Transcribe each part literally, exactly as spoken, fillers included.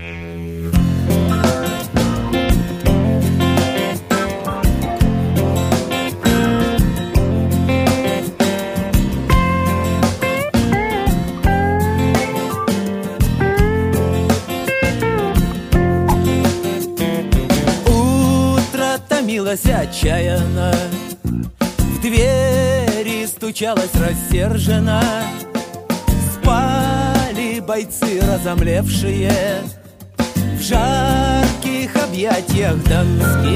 Отчаянно в двери стучалась рассерженно. Спали бойцы разомлевшие в жарких объятиях донских.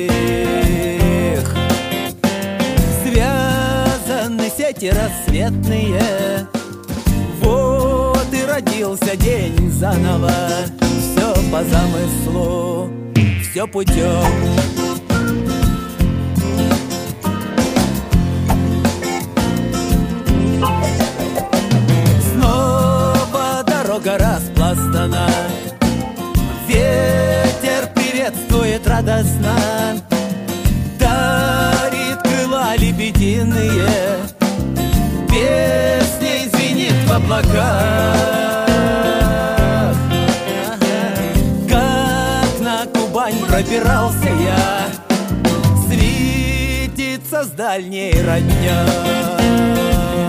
Связаны сети рассветные, вот и родился день заново. Все по замыслу, все путем. Дорога распластана, ветер приветствует радостно, дарит крыла лебединые, песней звенит в облаках. Как на Кубань пробирался я, светится с дальней родней.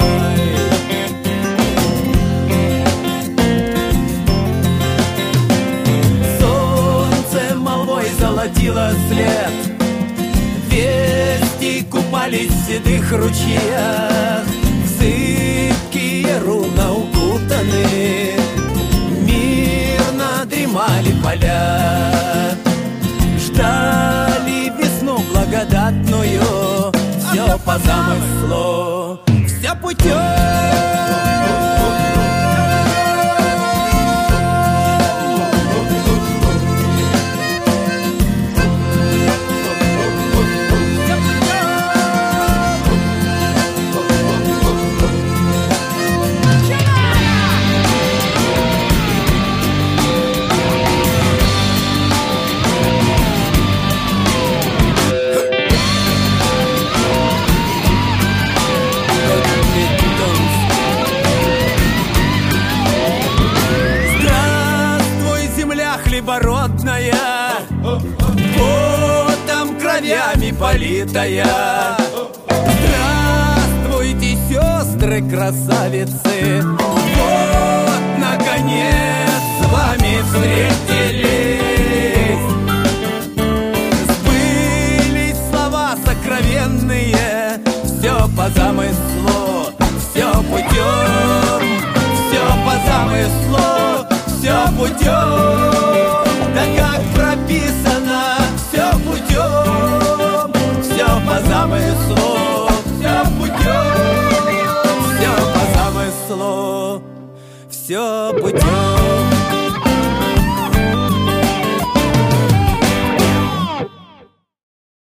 Золотило след, вести купались в седых ручьях, в зыбкие руна укутаны, мирно дремали поля, ждали весну благодатную. Все по замыслу, все путем. Хлебородная, потом кровями политая. Здравствуйте, сестры красавицы, вот наконец с вами встретились. Сбылись слова сокровенные, все по замыслу, все путем, все по замыслу, все путем. Да как прописано, все путем, все по замыслу, все путем, все по замыслу, все путем.